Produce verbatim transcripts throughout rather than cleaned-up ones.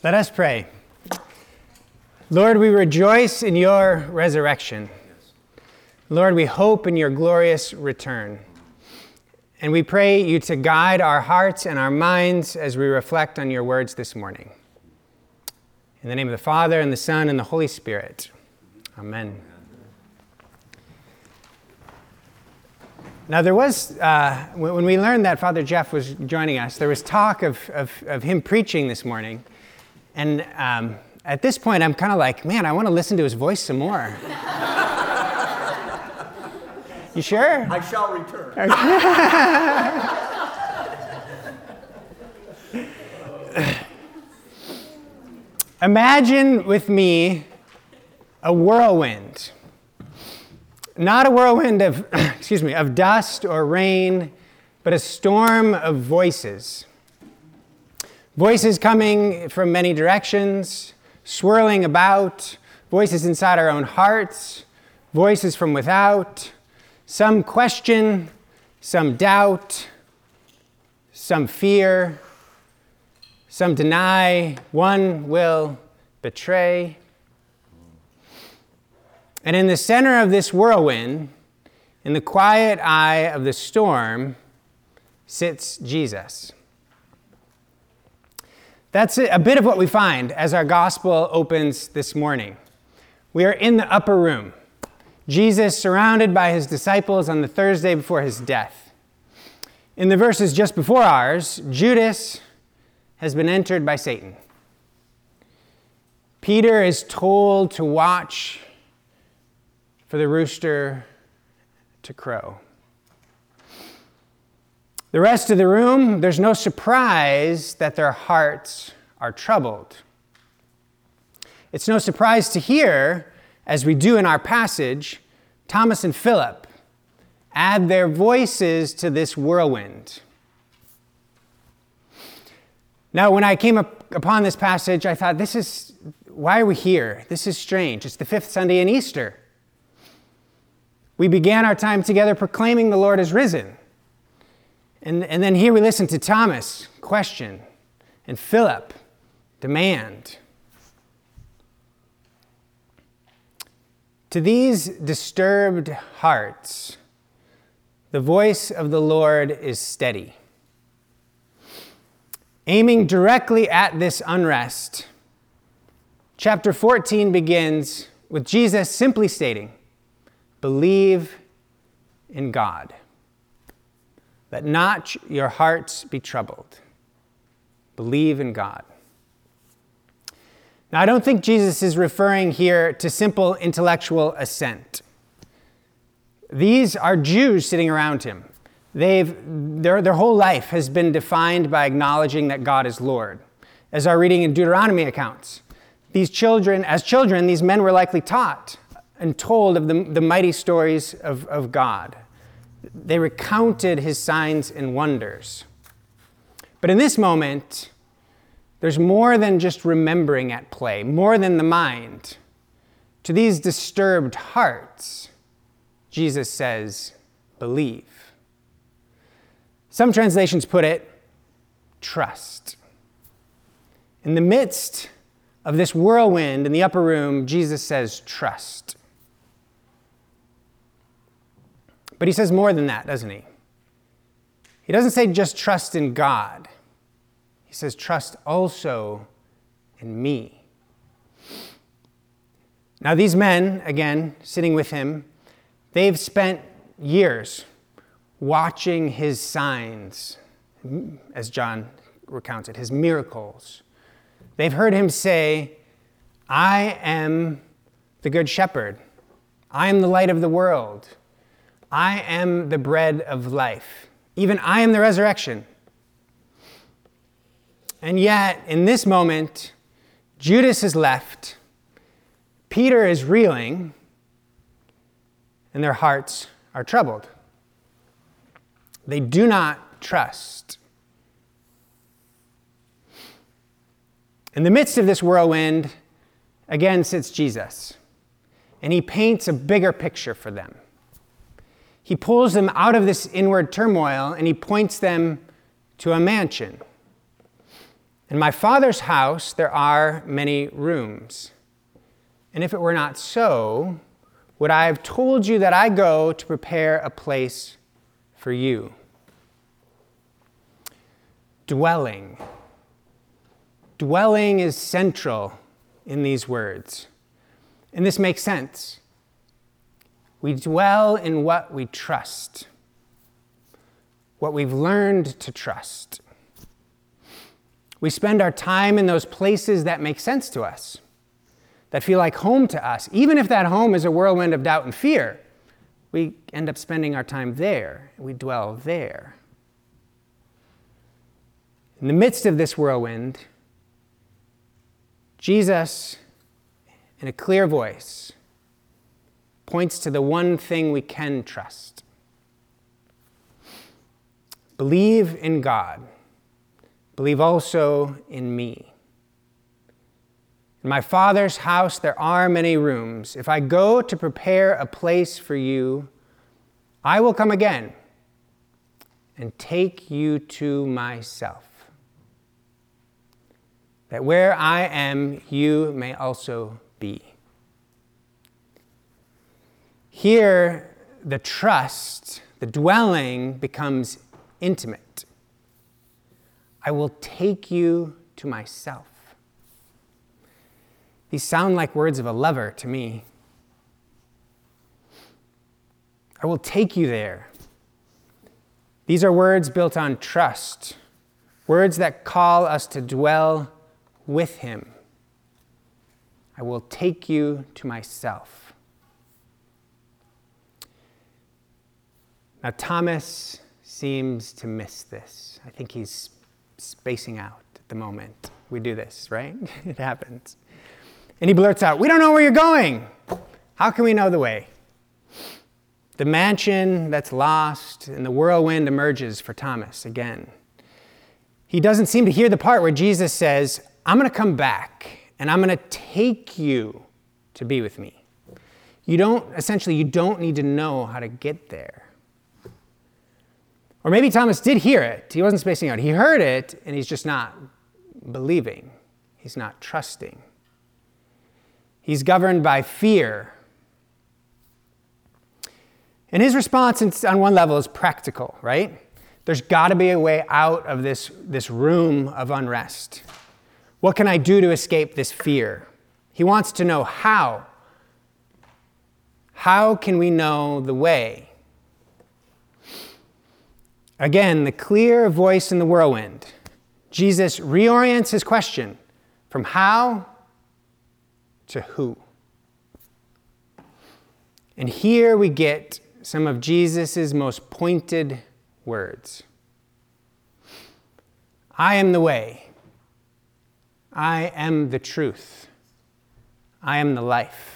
Let us pray. Lord, we rejoice in your resurrection. Lord, we hope in your glorious return. And we pray you to guide our hearts and our minds as we reflect on your words this morning. In the name of the Father, and the Son, and the Holy Spirit. Amen. Now there was, uh, when we learned that Father Jeff was joining us, there was talk of, of, of him preaching this morning. And um, at this point, I'm kind of like, man, I want to listen to his voice some more. You sure? I shall return. Imagine with me a whirlwind. Not a whirlwind of, excuse me, of dust or rain, but a storm of voices. Voices coming from many directions, swirling about, voices inside our own hearts, voices from without, some question, some doubt, some fear, some deny, one will betray. And in the center of this whirlwind, in the quiet eye of the storm, sits Jesus. That's a bit of what we find as our gospel opens this morning. We are in the upper room. Jesus surrounded by his disciples on the Thursday before his death. In the verses just before ours, Judas has been entered by Satan. Peter is told to watch for the rooster to crow. The rest of the room, there's no surprise that their hearts are troubled. It's no surprise to hear, as we do in our passage, Thomas and Philip add their voices to this whirlwind. Now, when I came up upon this passage, I thought, this is, why are we here? This is strange. It's the fifth Sunday in Easter. We began our time together proclaiming the Lord is risen. And, and then here we listen to Thomas question and Philip demand. To these disturbed hearts, the voice of the Lord is steady. Aiming directly at this unrest, chapter fourteen begins with Jesus simply stating, "Believe in God. Let not your hearts be troubled. Believe in God." Now, I don't think Jesus is referring here to simple intellectual assent. These are Jews sitting around him. They've, their, their whole life has been defined by acknowledging that God is Lord. As our reading in Deuteronomy accounts, these children, as children, these men were likely taught and told of the, the mighty stories of, of God. They recounted his signs and wonders. But in this moment, there's more than just remembering at play, more than the mind. To these disturbed hearts, Jesus says, believe. Some translations put it, trust. In the midst of this whirlwind in the upper room, Jesus says, trust. But he says more than that, doesn't he? He doesn't say just trust in God. He says trust also in me. Now these men, again, sitting with him, they've spent years watching his signs, as John recounts it, his miracles. They've heard him say, "I am the good shepherd. I am the light of the world. I am the bread of life. Even I am the resurrection." And yet, in this moment, Judas is left, Peter is reeling, and their hearts are troubled. They do not trust. In the midst of this whirlwind, again sits Jesus, and he paints a bigger picture for them. He pulls them out of this inward turmoil and he points them to a mansion. In my Father's house there are many rooms. And if it were not so, would I have told you that I go to prepare a place for you? Dwelling. Dwelling is central in these words. And this makes sense. We dwell in what we trust, what we've learned to trust. We spend our time in those places that make sense to us, that feel like home to us. Even if that home is a whirlwind of doubt and fear, we end up spending our time there. We dwell there. In the midst of this whirlwind, Jesus, in a clear voice, points to the one thing we can trust. Believe in God. Believe also in me. In my Father's house there are many rooms. If I go to prepare a place for you, I will come again and take you to myself, that where I am, you may also be. Here, the trust, the dwelling becomes intimate. I will take you to myself. These sound like words of a lover to me. I will take you there. These are words built on trust, words that call us to dwell with him. I will take you to myself. Now, Thomas seems to miss this. I think he's spacing out at the moment. We do this, right? It happens. And he blurts out, "We don't know where you're going. How can we know the way?" The mansion that's lost and the whirlwind emerges for Thomas again. He doesn't seem to hear the part where Jesus says, "I'm going to come back and I'm going to take you to be with me." You don't, essentially, you don't need to know how to get there. Or maybe Thomas did hear it. He wasn't spacing out. He heard it, and he's just not believing. He's not trusting. He's governed by fear. And his response on one level is practical, right? There's got to be a way out of this, this room of unrest. What can I do to escape this fear? He wants to know how. How can we know the way? Again, the clear voice in the whirlwind. Jesus reorients his question from how to who. And here we get some of Jesus' most pointed words. I am the way. I am the truth. I am the life.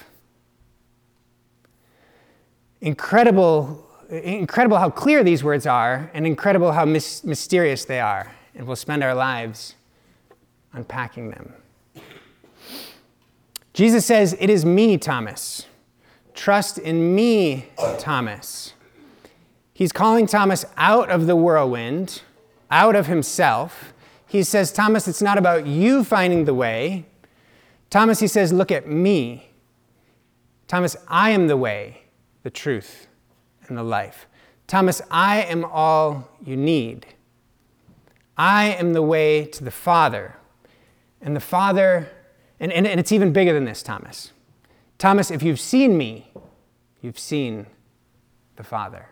Incredible Incredible how clear these words are, and incredible how mis- mysterious they are. And we'll spend our lives unpacking them. Jesus says, "It is me, Thomas. Trust in me, Thomas." He's calling Thomas out of the whirlwind, out of himself. He says, "Thomas, it's not about you finding the way. Thomas," he says, "look at me. Thomas, I am the way, the truth, and the life. Thomas, I am all you need. I am the way to the Father." And the Father, and, and, and it's even bigger than this, Thomas. Thomas, if you've seen me, you've seen the Father.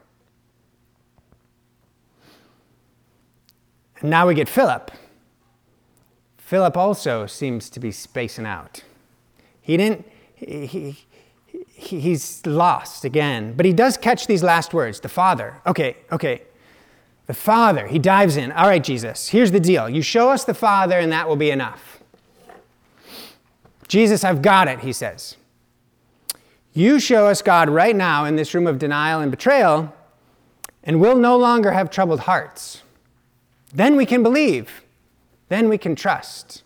And now we get Philip. Philip also seems to be spacing out. He didn't, he, he He's lost again. But he does catch these last words, the Father. Okay, okay. The Father. He dives in. All right, Jesus, here's the deal. You show us the Father and that will be enough. Jesus, I've got it, he says. You show us God right now in this room of denial and betrayal, and we'll no longer have troubled hearts. Then we can believe. Then we can trust.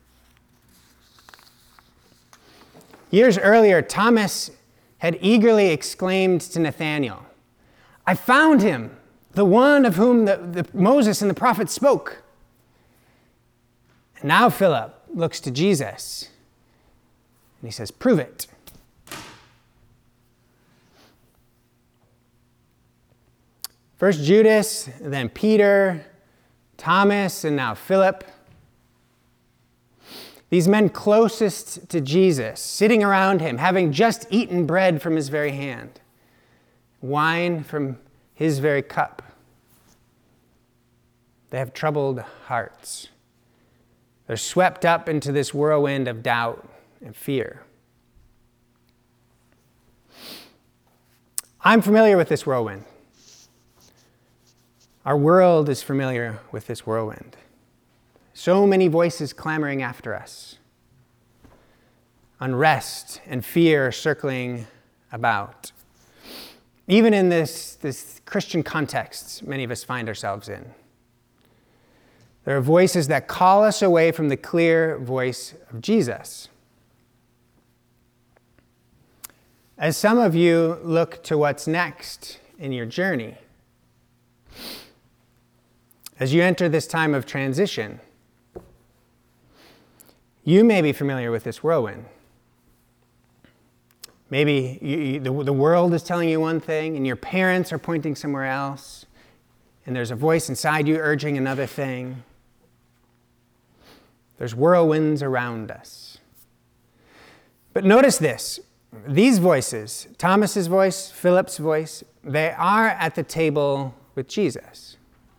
Years earlier, Thomas had eagerly exclaimed to Nathanael, "I found him, the one of whom the, the Moses and the prophets spoke." Now Philip looks to Jesus and he says, "Prove it." First Judas, then Peter, Thomas, and now Philip. These men closest to Jesus, sitting around him, having just eaten bread from his very hand, wine from his very cup. They have troubled hearts. They're swept up into this whirlwind of doubt and fear. I'm familiar with this whirlwind. Our world is familiar with this whirlwind. So many voices clamoring after us. Unrest and fear circling about. Even in this, this Christian context many of us find ourselves in. There are voices that call us away from the clear voice of Jesus. As some of you look to what's next in your journey, as you enter this time of transition, you may be familiar with this whirlwind. Maybe you, you, the, the world is telling you one thing, and your parents are pointing somewhere else, and there's a voice inside you urging another thing. There's whirlwinds around us. But notice this. These voices, Thomas's voice, Philip's voice, they are at the table with Jesus.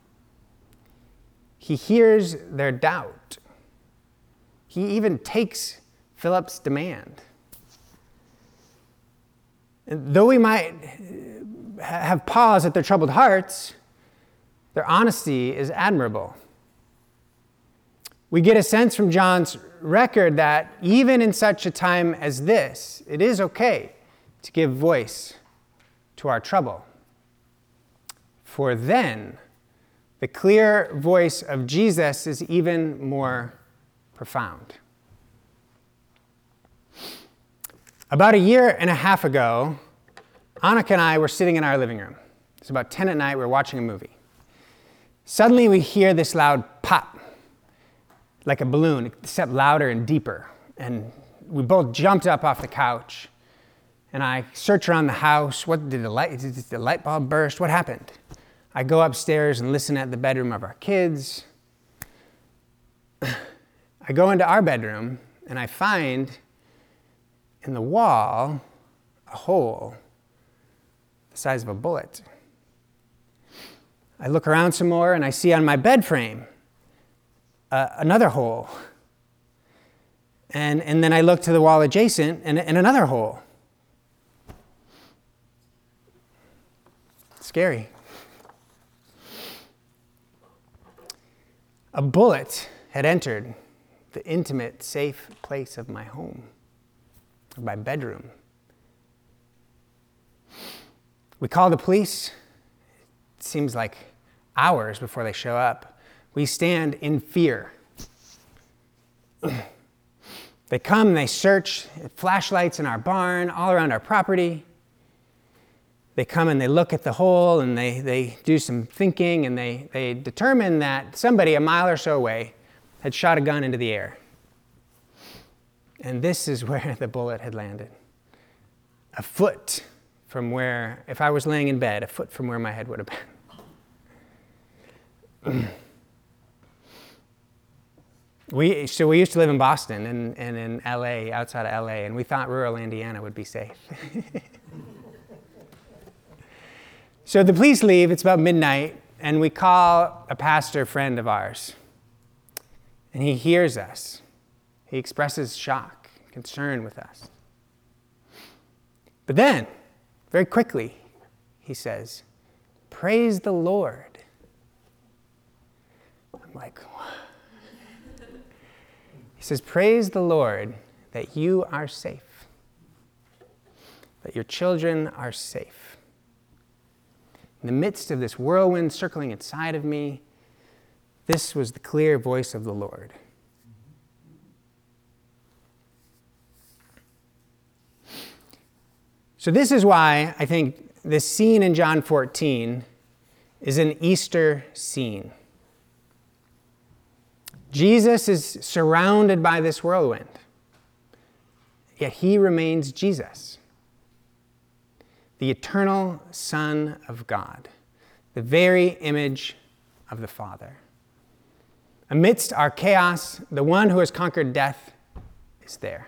He hears their doubt. He even takes Philip's demand. And though we might have pause at their troubled hearts, their honesty is admirable. We get a sense from John's record that even in such a time as this, it is okay to give voice to our trouble. For then, the clear voice of Jesus is even more profound. About a year and a half ago, Annika and I were sitting in our living room. It's about ten at night, we were watching a movie. Suddenly we hear this loud pop, like a balloon, except louder and deeper. And we both jumped up off the couch, and I search around the house. What did the light, did the light bulb burst? What happened? I go upstairs and listen at the bedroom of our kids. I go into our bedroom, and I find in the wall a hole the size of a bullet. I look around some more, and I see on my bed frame uh, another hole. And, and then I look to the wall adjacent, and, and another hole. Scary. A bullet had entered the intimate, safe place of my home, of my bedroom. We call the police. It seems like hours before they show up. We stand in fear. They come, they search, flashlights in our barn, all around our property. They come and they look at the hole, and they, they do some thinking, and they, they determine that somebody a mile or so away had shot a gun into the air. And this is where the bullet had landed. A foot from where, if I was laying in bed, a foot from where my head would have been. we, so we used to live in Boston and, and in L A, outside of L A, and we thought rural Indiana would be safe. So the police leave, it's about midnight, and we call a pastor friend of ours. And he hears us. He expresses shock, concern with us. But then, very quickly, he says, "Praise the Lord." I'm like, what? He says, "Praise the Lord that you are safe, that your children are safe." In the midst of this whirlwind circling inside of me, this was the clear voice of the Lord. So this is why I think this scene in John fourteen is an Easter scene. Jesus is surrounded by this whirlwind, yet he remains Jesus, the eternal Son of God, the very image of the Father. Amidst our chaos, the one who has conquered death is there.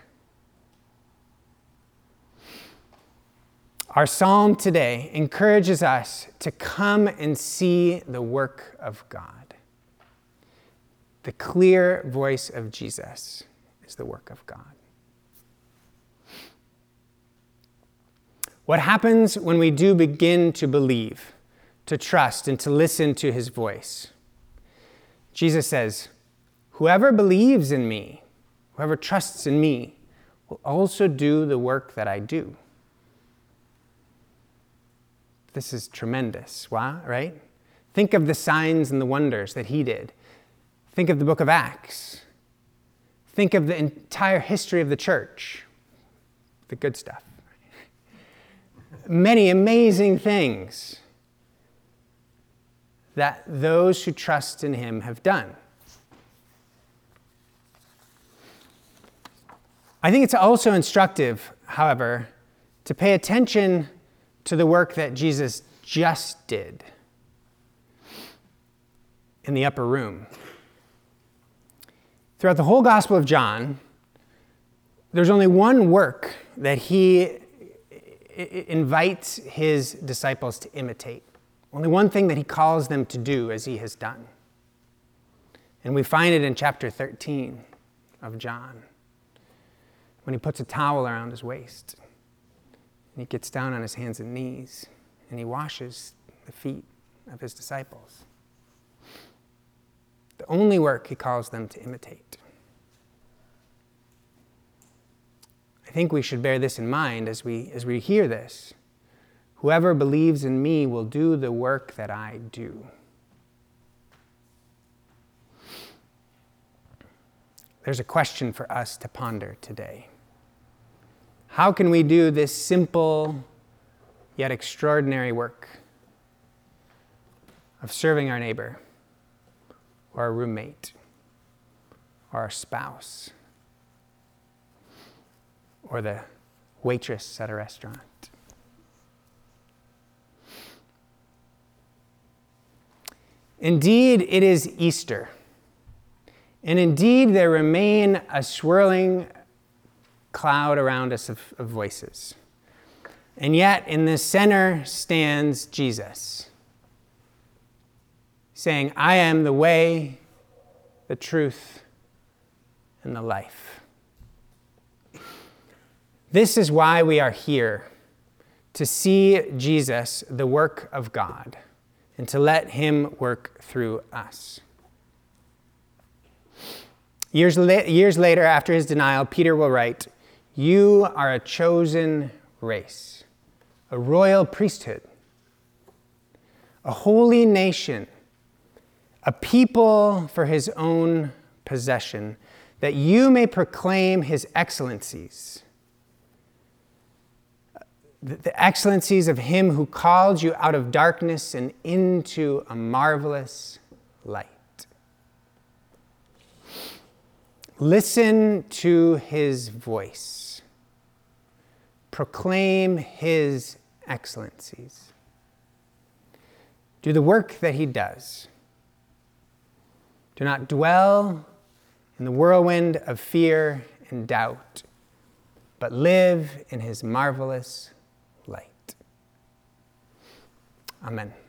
Our psalm today encourages us to come and see the work of God. The clear voice of Jesus is the work of God. What happens when we do begin to believe, to trust, and to listen to his voice? Jesus says, "Whoever believes in me, whoever trusts in me, will also do the work that I do." This is tremendous, wow, right? Think of the signs and the wonders that he did. Think of the book of Acts. Think of the entire history of the church, the good stuff. Many amazing things that those who trust in him have done. I think it's also instructive, however, to pay attention to the work that Jesus just did in the upper room. Throughout the whole Gospel of John, there's only one work that he invites his disciples to imitate. Only one thing that he calls them to do as he has done. And we find it in chapter thirteen of John, when he puts a towel around his waist. And he gets down on his hands and knees, and he washes the feet of his disciples. The only work he calls them to imitate. I think we should bear this in mind as we, as we hear this. Whoever believes in me will do the work that I do. There's a question for us to ponder today. How can we do this simple yet extraordinary work of serving our neighbor, or our roommate, or our spouse, or the waitress at a restaurant? Indeed, it is Easter, and indeed there remain a swirling cloud around us of, of voices. And yet, in the center stands Jesus, saying, "I am the way, the truth, and the life." This is why we are here, to see Jesus, the work of God, and to let him work through us. Years, la- years later, after his denial, Peter will write, "You are a chosen race, a royal priesthood, a holy nation, a people for his own possession, that you may proclaim his excellencies, the excellencies of him who called you out of darkness and into a marvelous light." Listen to his voice. Proclaim his excellencies. Do the work that he does. Do not dwell in the whirlwind of fear and doubt, but live in his marvelous light. Amen.